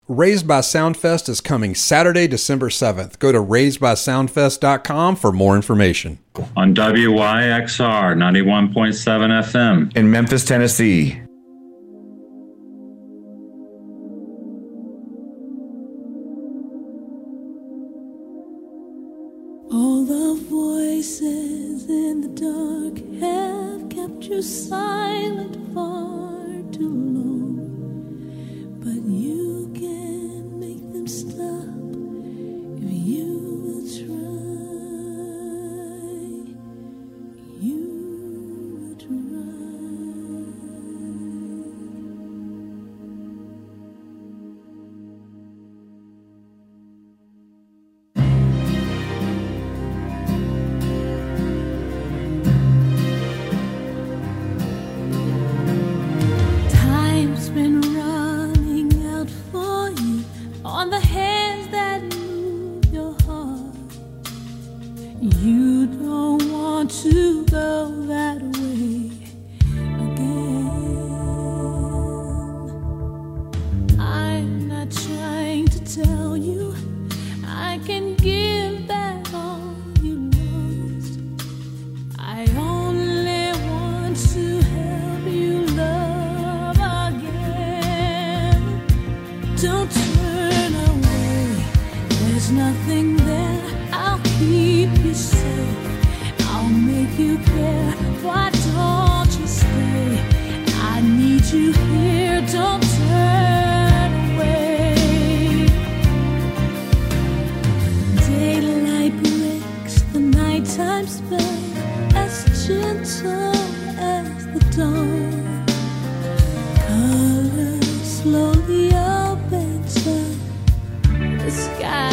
Raised by Soundfest is coming Saturday, December 7th. Go to raisedbysoundfest.com for more information. On WYXR 91.7 FM in Memphis, Tennessee. All the voices in the dark have kept you silent far too long, but you can make them stop if you will try. You will try. Time's been running out for you on the hands that move your heart. You don't want to go that way again. I'm not trying to tell you I can give back all you lost. I only want to help you love again. Don't turn away, there's nothing there. I'll keep you safe, I'll make you care. Why don't you stay? I need you here, don't turn away. Daylight breaks the nighttime spell, as gentle as the dawn. Color slowly opens up the sky.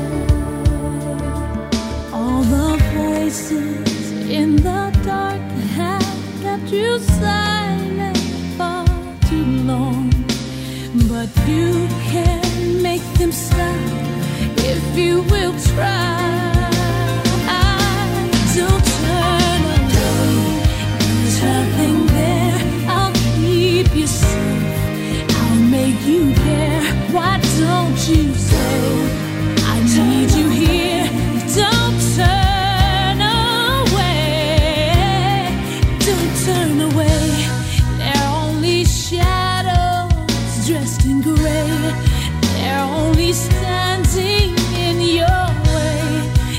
All the voices in the dark have kept you silent far too long, but you can make them stop if you will try. Don't turn away, there's nothing there. I'll keep you safe, I'll make you care. Why don't you say, I need you here? Don't turn away, don't turn away. They're only shadows dressed in gray. They're only standing in your way.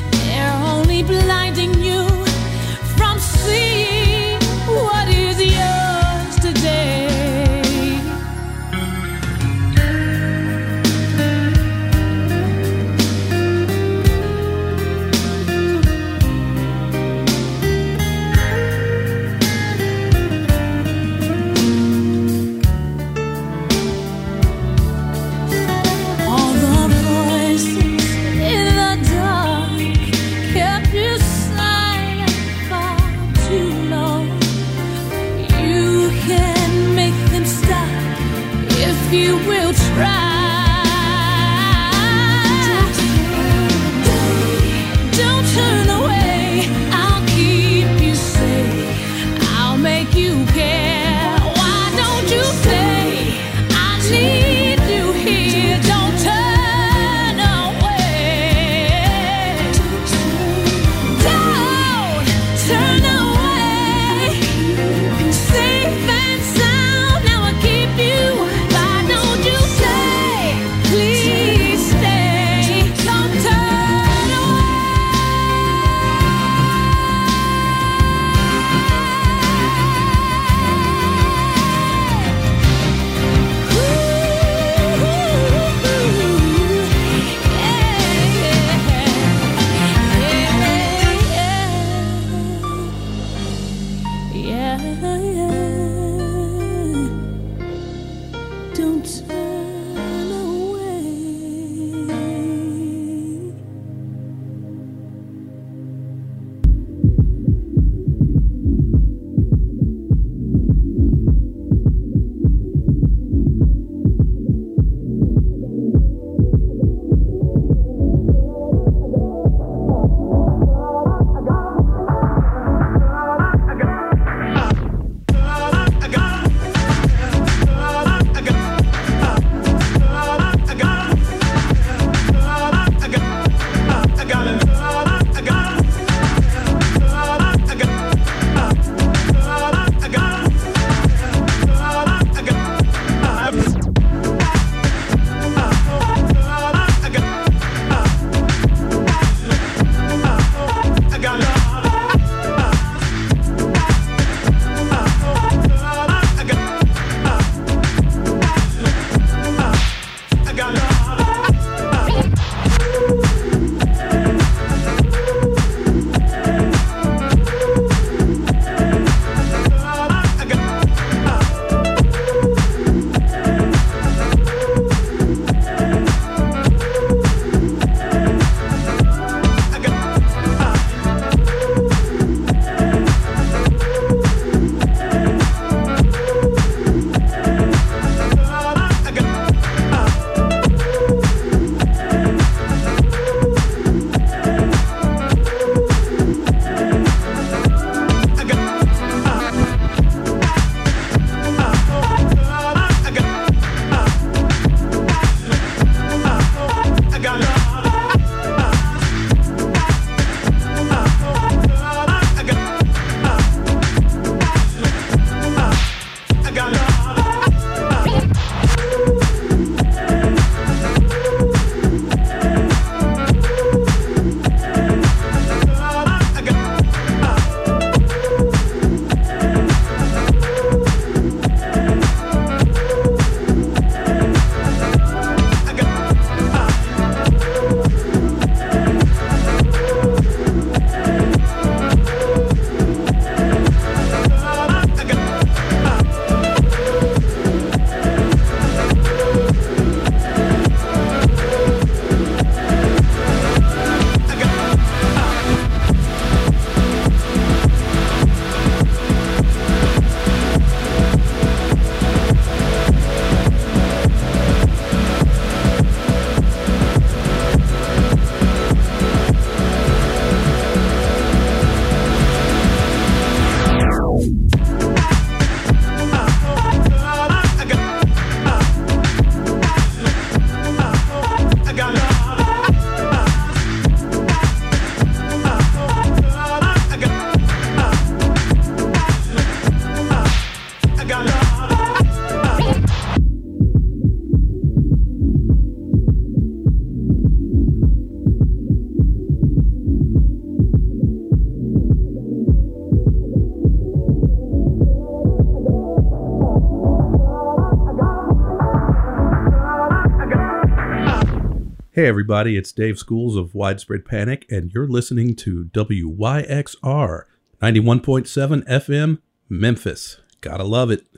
Hey everybody, it's Dave Schools of Widespread Panic, and you're listening to WYXR 91.7 FM, Memphis. Gotta love it.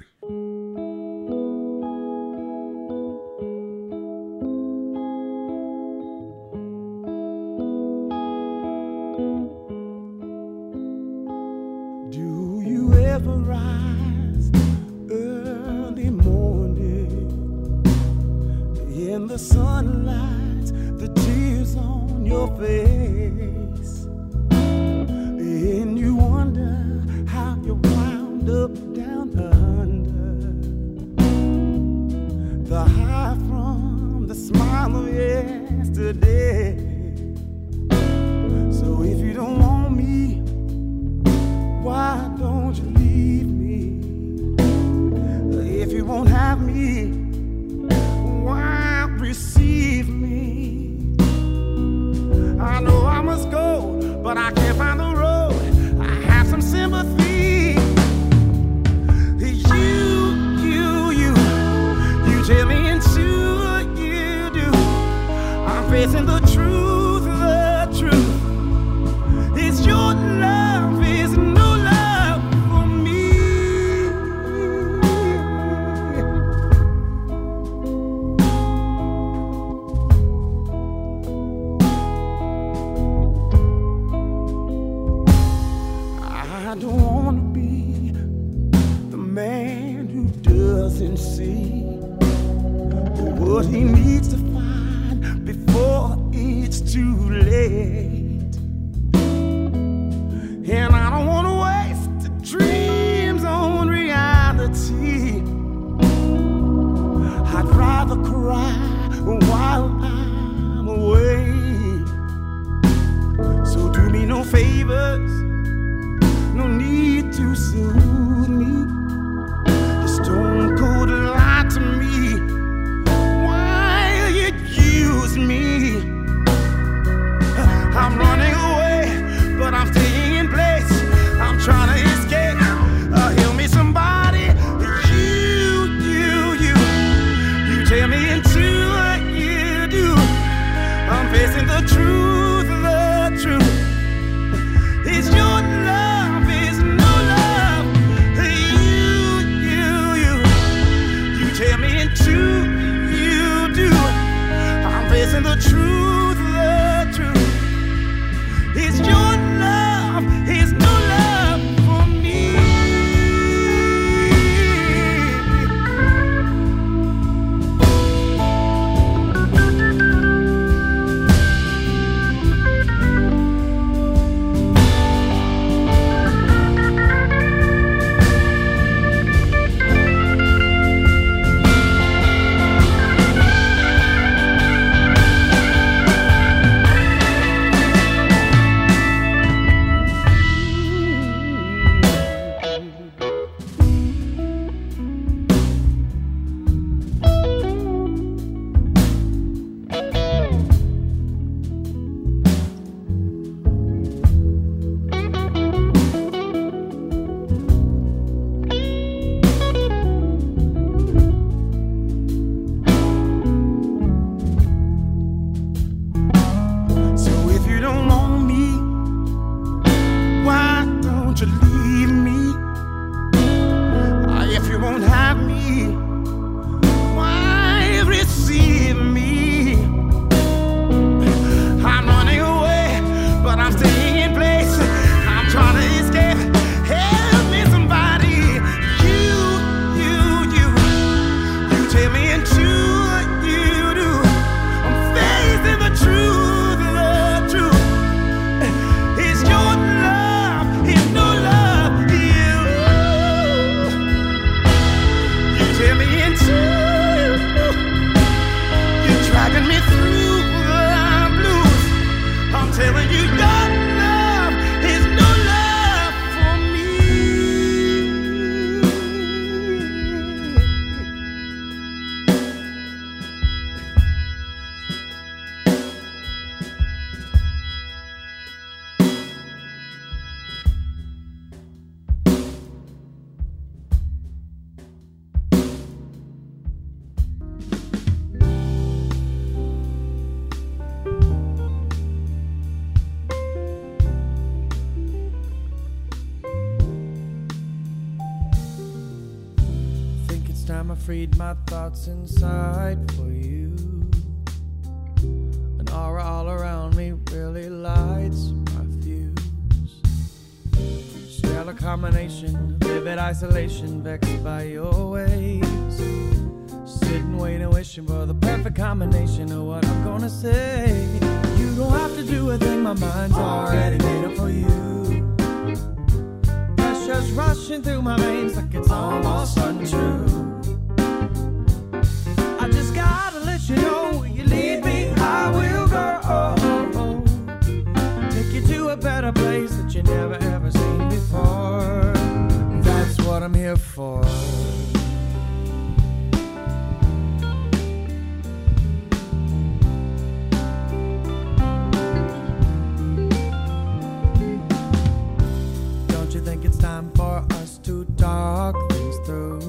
Do you ever rise early morning in the sunlight? The tears on your face, and you wonder how you wound up down under. The high from the smile of yesterday. So if you don't want me, why don't you leave me? If you won't have me, why receive me? I know I must go, but I can't find the road. I have some sympathy. You tell me and sure you do. I'm facing the truth, the truth. It's your love, is no love for me. I don't want to be the man who doesn't see what he needs to find before it's too late. And I don't want to waste the dreams on reality. I'd rather cry while I'm away. So do me no favors, no need to soothe me. The stone cold lie to me while you use me. I'm running away, but I'm staying in place. I'm trying to escape. Heal me somebody. You tell me into what you do. I'm facing the truth, the truth. It's your love, is no love. freed my thoughts inside for you. An aura all around me really lights my fuse. Spell a combination, vivid isolation, vexed by your ways. Sitting, waiting, wishing for the perfect combination of what I'm gonna say. You don't have to do a thing, my mind's already made up for you. Pressure's rushing through my veins like it's almost untrue. I just gotta let you know, where you lead me, I will go. Take you to a better place that you never ever seen before. That's what I'm here for. Don't you think it's time for us to talk things through?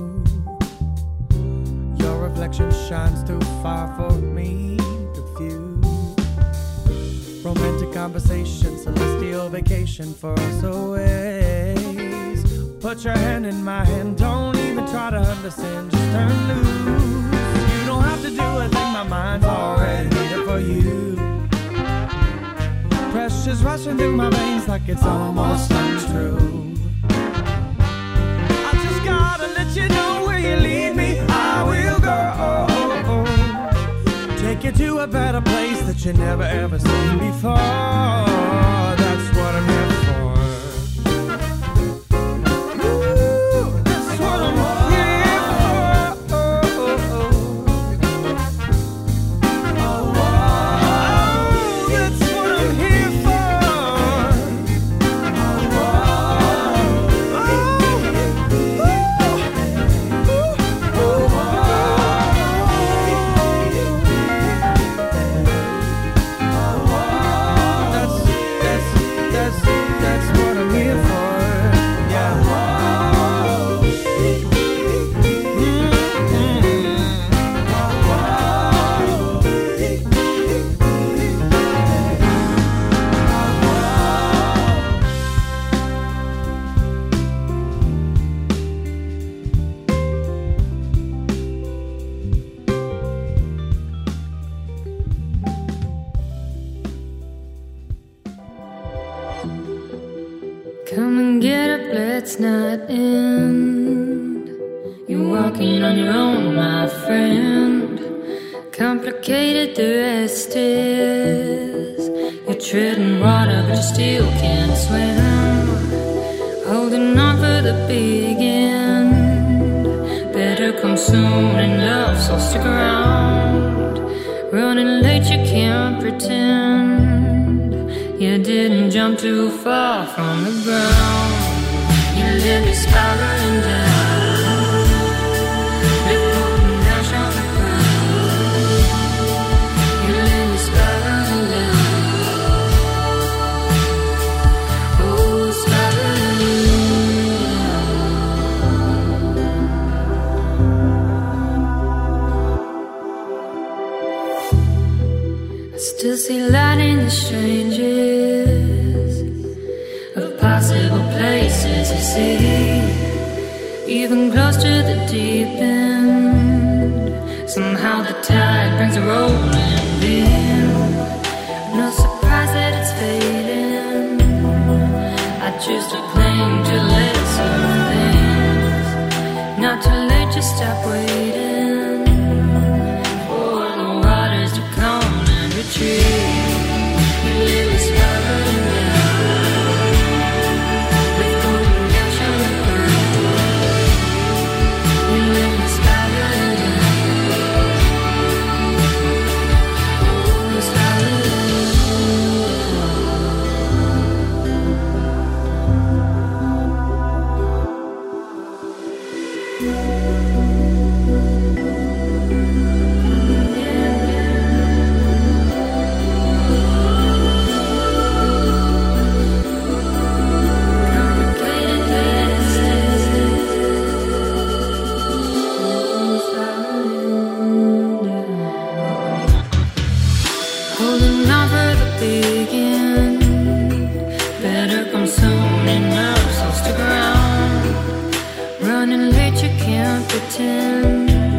Your reflection shines too far for me to view. Romantic conversation, celestial vacation for us always. Put your hand in my hand, don't even try to understand, just turn loose. You don't have to do a thing, my mind's already made up for you. Pressure's rushing through my veins like it's almost untrue. I just gotta let you know, where you lead me, I will go. Take you to a better place that you never ever seen before. That's what I'm here for. Ooh, that's what I'm here for. Oh, that's what I'm here for. That's what I'm here for. Yeah. Come and get up, let's not end. You're walking on your own, my friend. Complicated the rest is. You're treading water, but you still can't swim. Holding on for the big end. Better come soon and love, so stick around. Running late, you can't pretend. You didn't jump too far from the ground. You let me spiraling down. Lift holding down, show the ground. You let me spiraling down. Oh, spiraling. I still see light in the strangers of possible places to see, even close to the deep end. Somehow the tide brings a rolling in. No surprise that it's fading. I choose to cling to lesser things. Not too late, just stop waiting for the waters to come and retreat. You leave me spiraling down. With golden dash on the ground. You leave me spiraling down. Oh, spiraling holding on for the big end. Better come soon enough, so stick around. Running late, you can't pretend.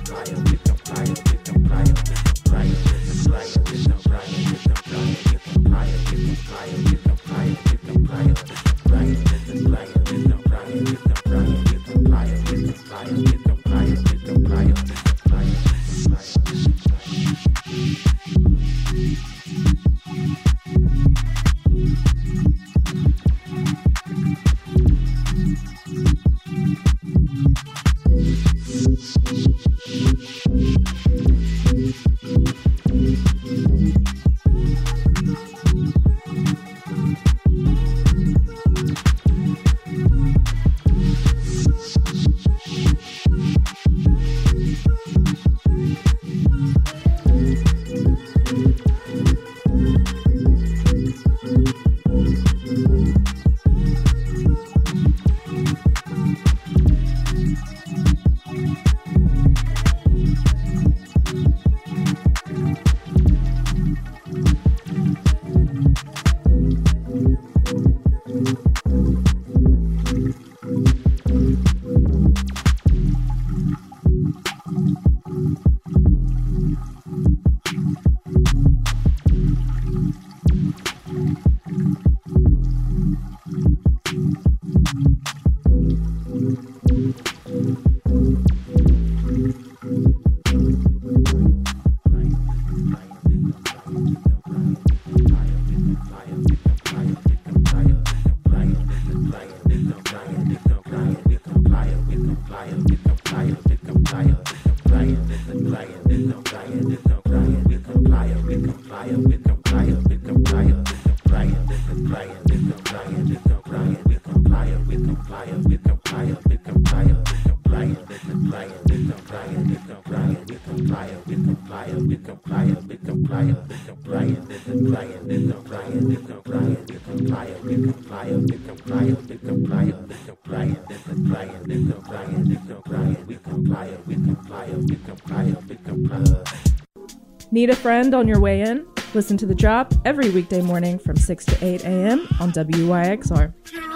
Need a friend on your way in? Listen to The Drop every weekday morning from 6 to 8 a.m. on WYXR.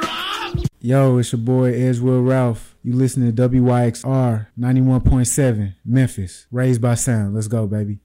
Yo, it's your boy Ezreal Ralph. You listen to WYXR 91.7 Memphis. Raised by Sound. Let's go, baby.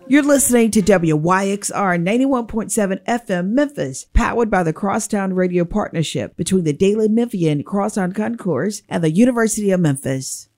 You're listening to WYXR 91.7 FM Memphis, powered by the Crosstown Radio Partnership between the Daily Memphian Crosstown Concourse and the University of Memphis.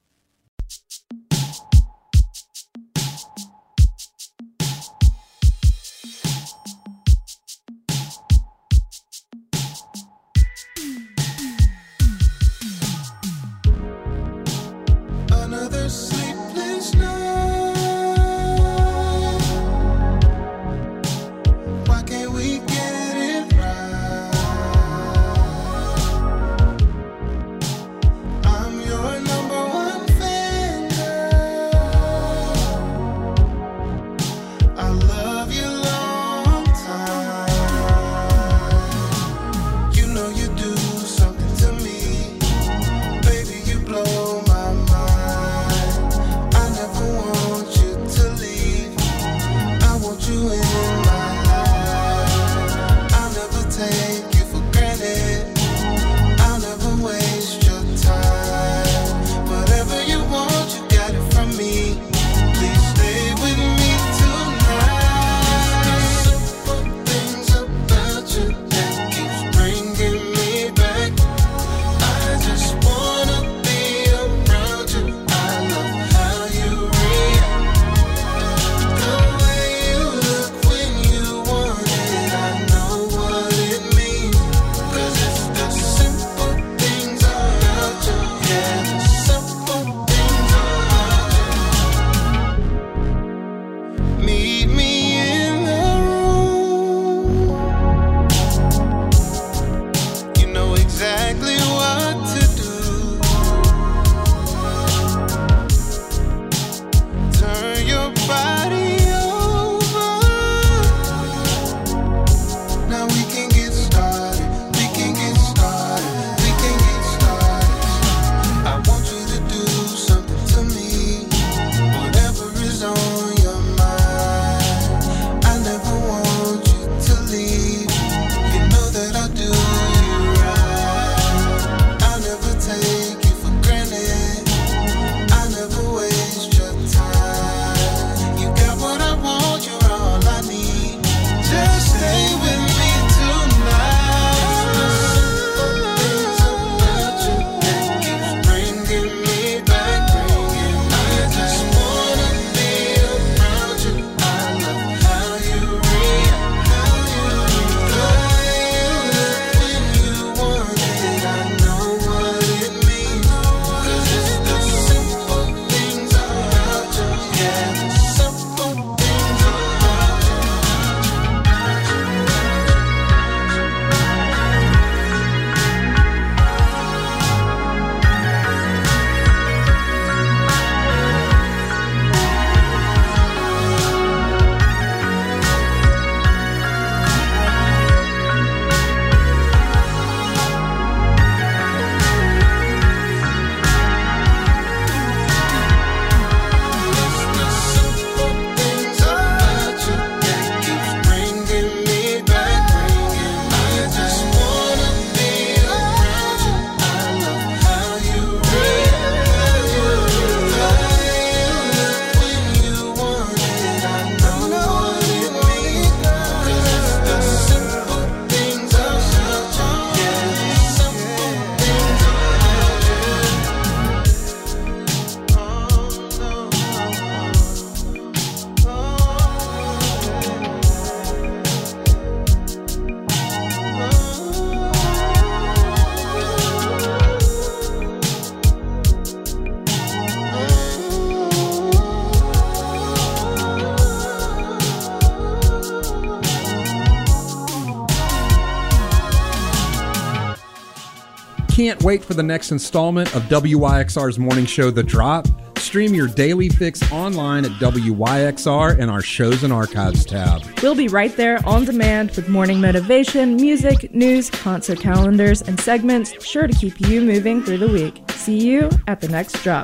Can't wait for the next installment of WYXR's morning show, The Drop? Stream your daily fix online at WYXR and our shows and archives tab. We'll be right there on demand with morning motivation, music, news, concert calendars, and segments sure to keep you moving through the week. See you at the next drop.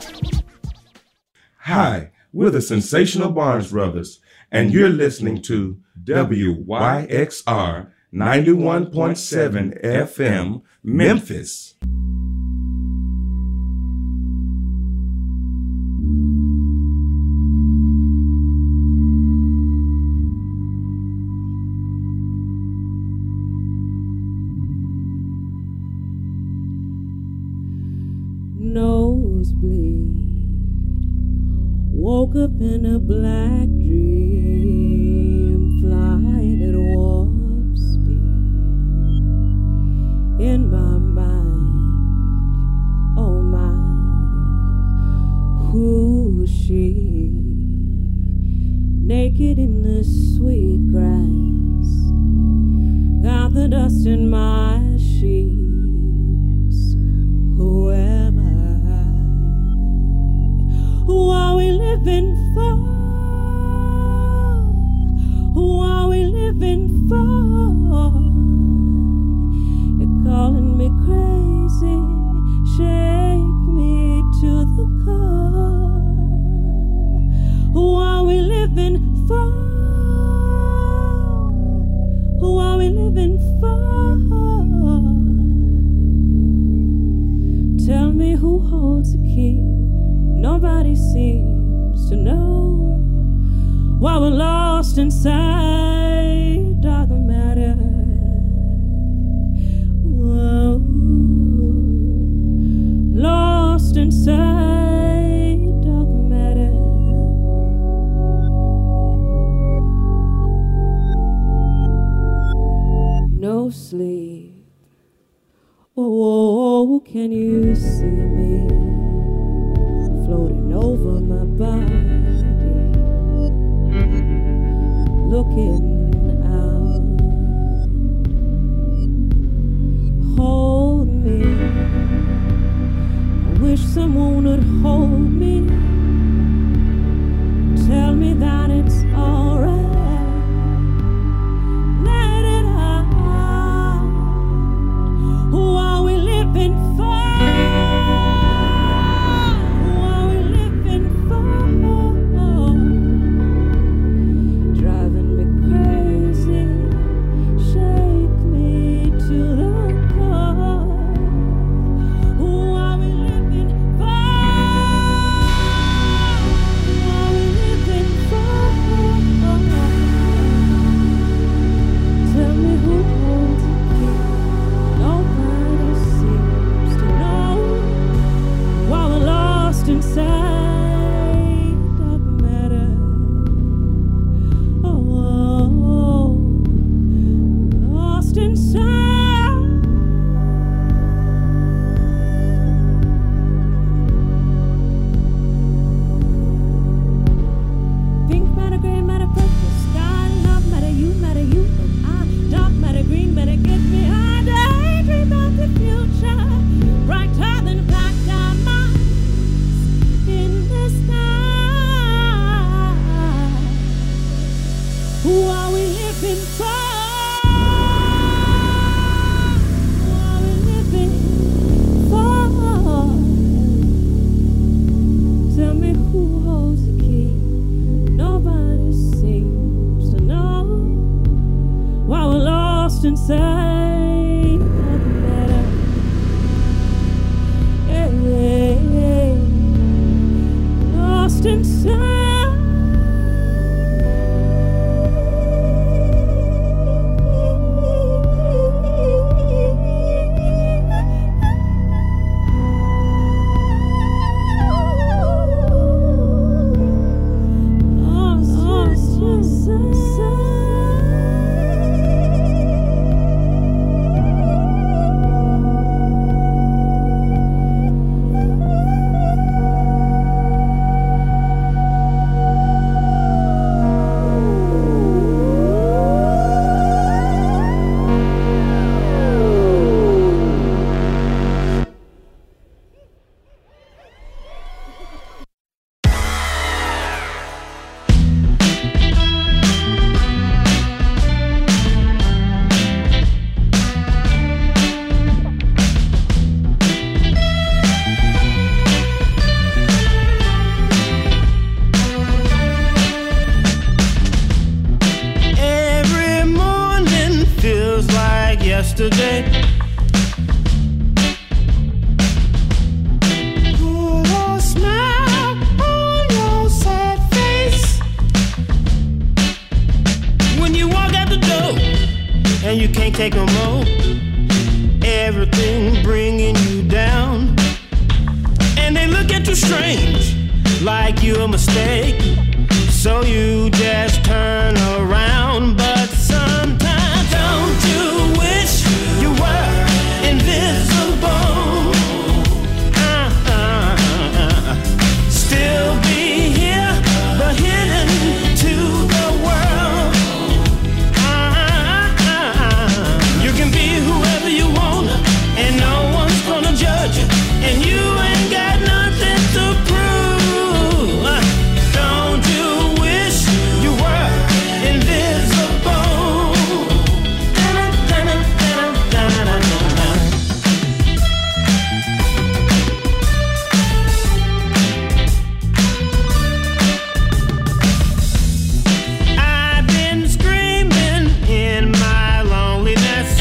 Hi, we're the Sensational Barnes Brothers, and you're listening to WYXR 91.7 FM, Memphis. Woke up in a black dream, flying at warp speed. In my mind, oh my, who's she? Naked in the sweet grass, got the dust in my sheets. Who am I? Who are we living for? Who are we living for? You're calling me crazy, shake me to the core. Who are we living for? Who are we living for? Tell me who holds the key. Nobody seems to know why we're lost inside dark matter. Whoa. Lost inside dark matter. No sleep. Oh, can you see me floating over my body, looking out? Hold me. I wish someone would hold me. Tell me that it's alright. Let it out. Who are we living for? Inside of the matter, yeah, lost inside. Yesterday, put a smile on your sad face when you walk out the door and you can't take no more. Everything bringing you down, and they look at you strange, like you're a mistake. So you just turn around, but sometimes don't you wish you were invisible? Still be here, but hidden to the world. You can be whoever you want, and no one's gonna judge you, and you ain't got nothing to prove. Don't you wish you were invisible? I've been screaming in my loneliness,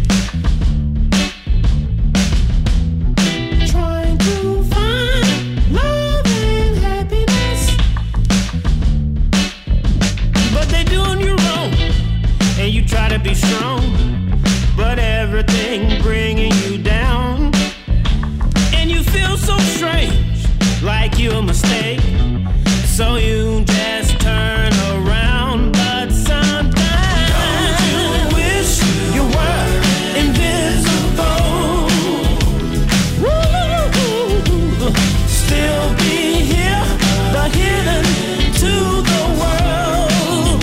trying to find love and happiness, but they're doing you wrong, and you try to be strong, but everything bringing you down, and you feel so strange, like you're a mistake, so you just turn around, but sometimes don't you wish you were invisible? Woo! Still be here, but hidden to the world.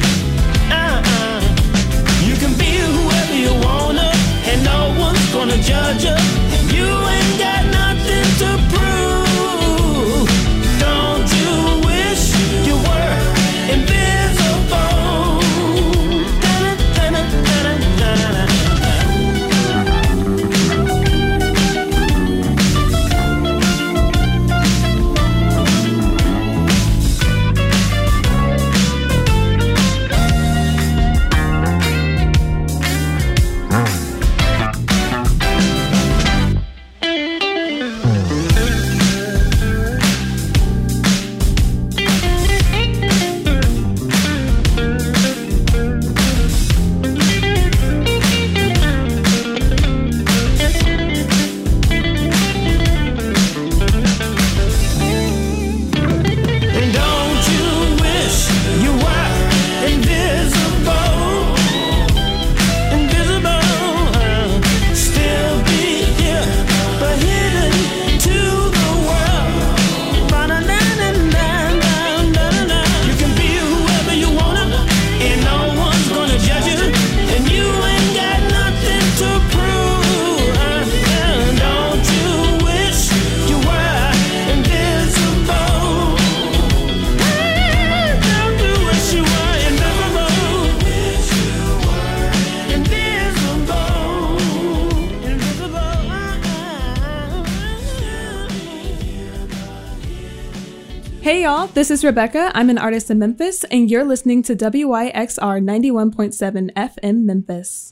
You can be whoever you wanna, and no one's gonna judge you. You ain't got nothing to prove. Don't you wish you were invisible? And don't you wish you were invisible? Invisible, still be here, but hidden to the world. You can be whoever you wanna, and no one's gonna judge you, and you ain't got nothing to prove. Don't you wish you were invisible? Don't you wish you were invisible? Hey y'all, this is Rebecca. I'm an artist in Memphis, and you're listening to WYXR 91.7 FM Memphis.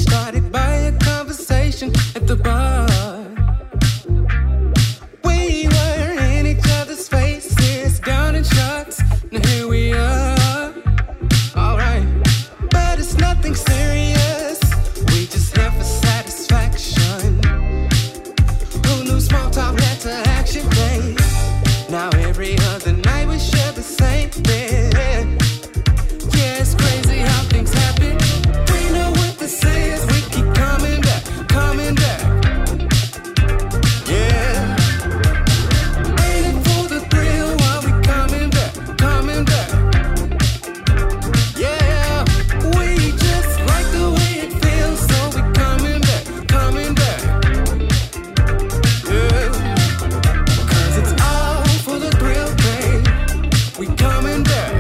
started by a conversation at the bar. We were in each other's faces, down in shots. Now here we are. Alright, but it's nothing serious. We just here for satisfaction. Who knew small talk led to action, babe? Now every other night we share the same bed. Yeah, it's crazy how things happen. We know what this is. We keep coming back, coming back. Yeah, waiting for the thrill while we coming back, coming back. Yeah, we just like the way it feels, so we coming back, coming back. Yeah, 'cause it's all for the thrill, babe. We coming back.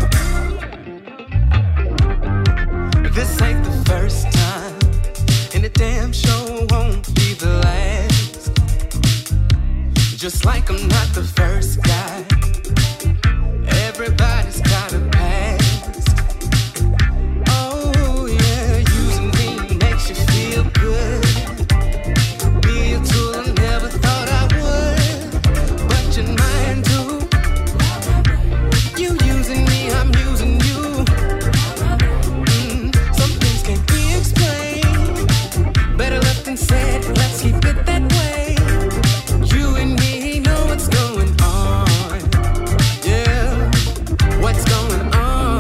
This ain't the first time, and the damn show won't be the last. Just like I'm not the first guy. Everybody's got a past. Oh yeah, using me makes you feel good. Be a tool I never thought I would, but you're mine too. You using me, I'm using you. Some things can't be explained. Better left than said, let's keep it that way. You and me know what's going on. Yeah, what's going on?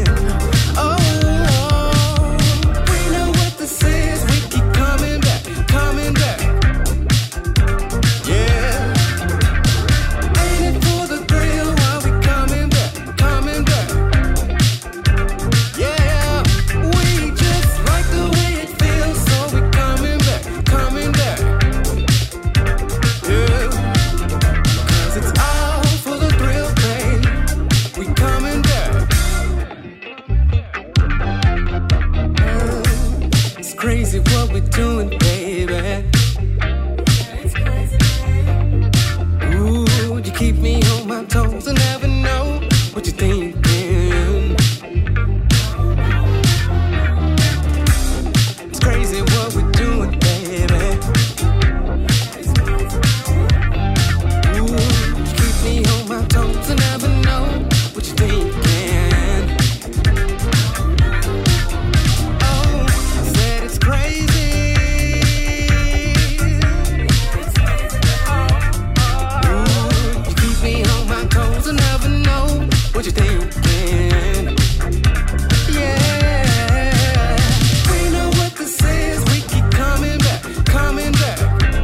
Oh, we know what this is. We keep coming back, coming back. Yeah, ain't it for the thrill while we coming back, coming back. Yeah, we just like the way it feels, so we coming back, coming back. Yeah, 'cause it's all for the thrill, babe. We coming back. Yeah, it's crazy what we're doing, baby. Ooh, you keep me on my toes. I never know what you're thinking. It's crazy what we're doing, baby. Ooh, you keep me on my toes. I never know what you're thinking. Oh, I said it's crazy. Ooh, you keep me on my toes. I never know what you're thinking. Yeah, we know what this is. We keep coming back, coming back.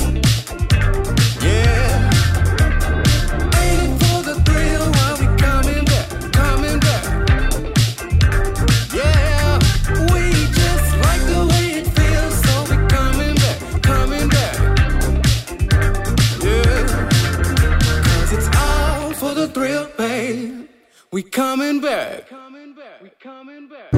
Yeah, ain't it for the thrill while we coming back, coming back. Yeah, we just like the way it feels, so we coming back, coming back. Yeah, 'cause it's all for the thrill, babe. We coming back. We coming back.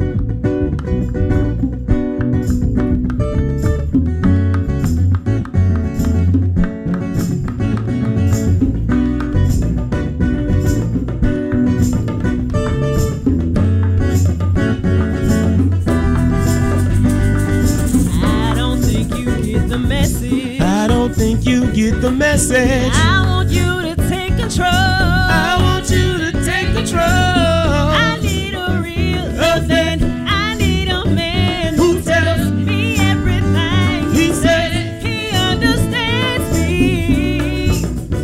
I don't think you get the message. I don't think you get the message. I want you to take control. I want you to take control. I need a real husband. I need a man who tells me everything. He said He understands me.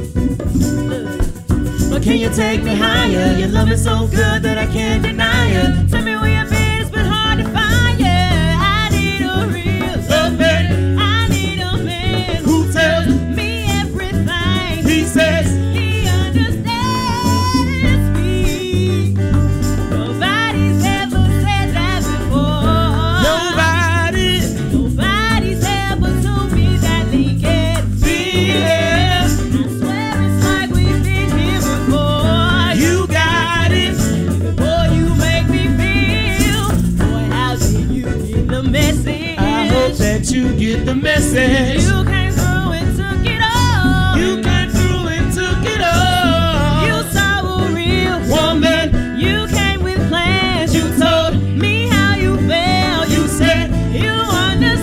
But can you take me higher? Your love is so good that I can't deny it. Tell me where you've been, it's been hard to find you. I need a real husband. I need a man who tells me everything. He says He understands me. Nobody's ever said that before. Nobody's ever told me that they can feel it. I swear it's like we've been here before. You got it. Boy, you make me feel. Boy, how did you get the message? I hope that you get the message. You came through and took it all. You came through and took it all. You saw a real woman. You came with plans. You told me how you felt. You said you understand.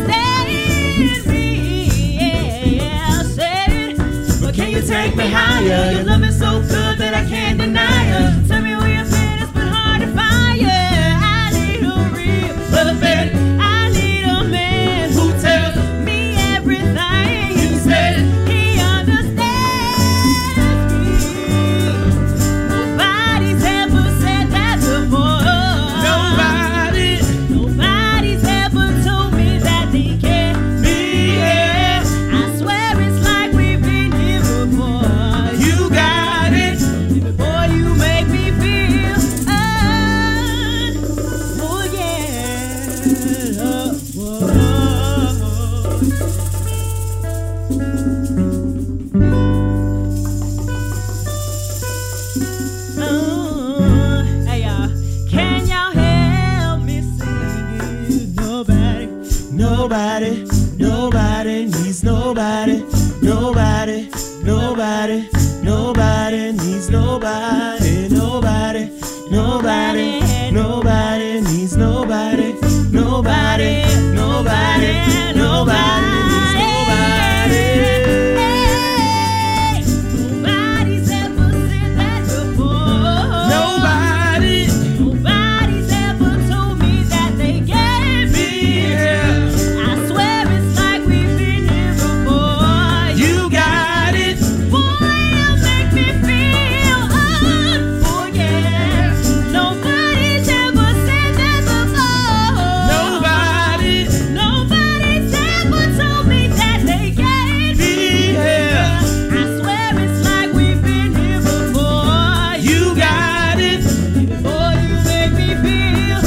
take me higher. Your love is so good that I can't deny it. Tell me where you've been, it's been hard to find you. I need a real loving. I need a man who tells me everything. He said he understands me. Nobody's ever said that before. Nobody's ever told me that they care. Me, yeah. I swear it's like we've been here before. You got it. Boy, you make me feel. Oh, yeah. Hey, y'all. Can y'all help me sing? Nobody needs nobody. Nobody needs nobody. Nobody needs nobody. Nobody needs nobody. Nobody's ever said that before. Nobody's ever told me that they gave me. I swear it's like we've been here before. You got it. Boy, you make me feel. Oh, yeah. Nobody's ever said that before. Nobody's ever told me that they gave me. I swear it's like we've been here before. You got it. Boy, you make me feel.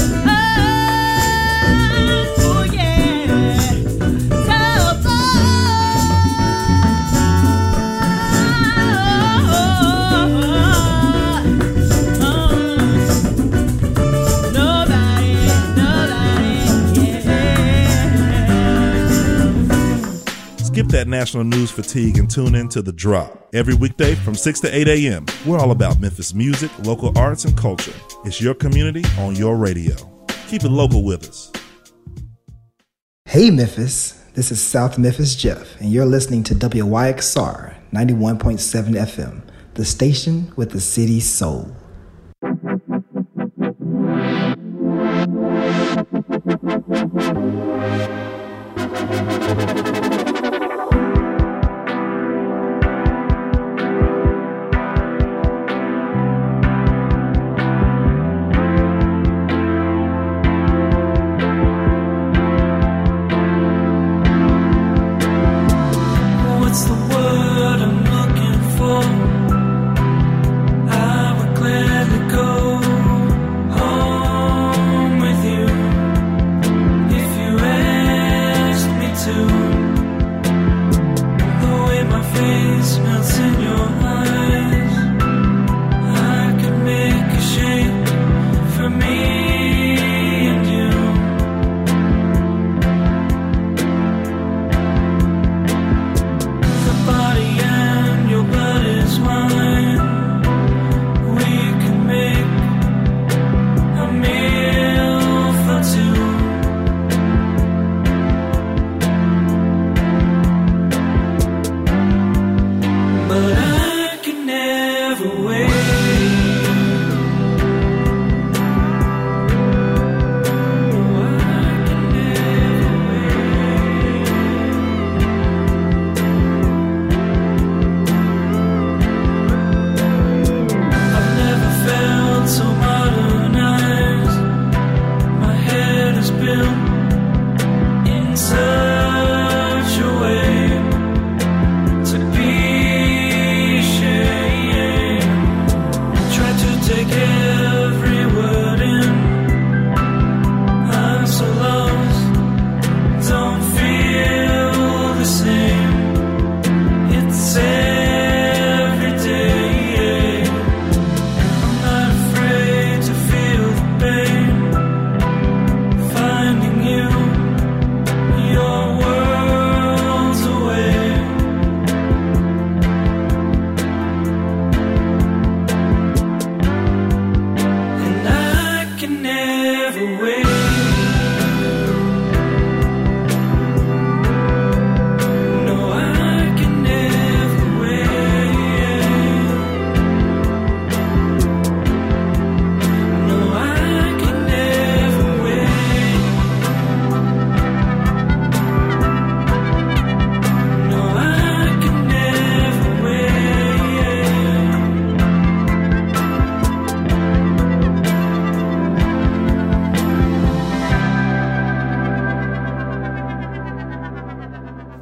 Oh, yeah. Skip that national news fatigue and tune in to The Drop. Every weekday from 6 to 8 a.m. We're all about Memphis music, local arts, and culture. It's your community on your radio. Keep it local with us. Hey Memphis, this is South Memphis Jeff, and you're listening to WYXR 91.7 FM, the station with the city's soul. What's the word I'm looking for? I would gladly go home with you if you asked me to.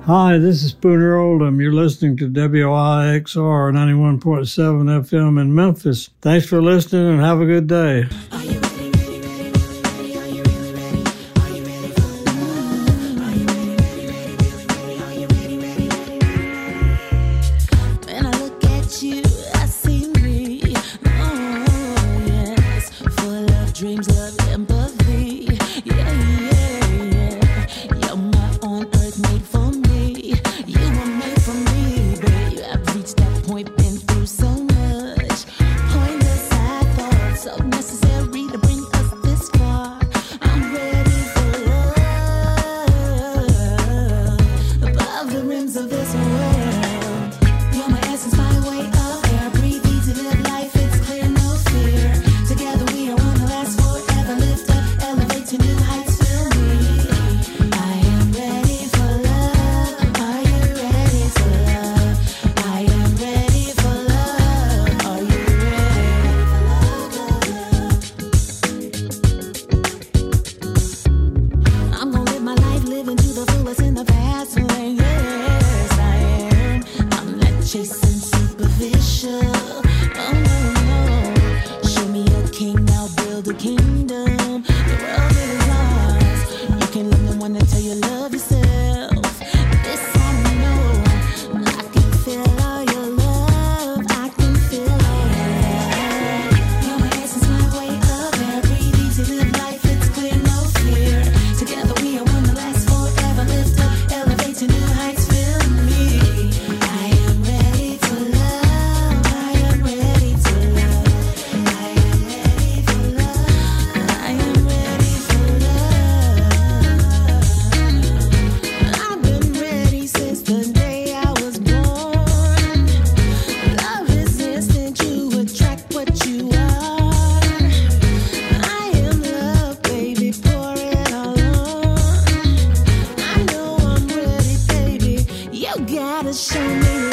Hi, this is Spooner Oldham. You're listening to WIXR 91.7 FM in Memphis. Thanks for listening and have a good day. When I look at you, I see me. Oh, yes. Full of dreams, love, empathy. Yeah, yeah, yeah. You're my own earth made for me. You were made for me, babe. I've reached that point, been through so much. Pointless side thoughts, so necessary to bring us this far. I'm ready for love above the rims of this world. You're my essence, my way of air. Breathe easy, live life, it's clear, no fear. Together we are one to last forever. Lift up, elevate to new heights, fill me. I am ready for love. Are you ready for love? I am ready for love. Are you ready for love? I'm gonna live my life living to the fullest in the fast lane. Yes, I am. I'm not chasing superficial. Oh no, no. Show me a king, I'll build a kingdom. The world is ours. You can love the one until you love yourself. This I know. I can feel all your love. I can feel all your love. You're my essence, my way of air. Breathe easy, live life, it's clear, no fear. Together we are one to last forever. Lift up, elevate to new heights, fill me. I am ready for love. I am ready to love. I am ready for love. I am ready for love. I've been ready since the day I was born. Love is instant, you attract what you are. I am love, baby, pour it all on. I know I'm ready, baby. You gotta show me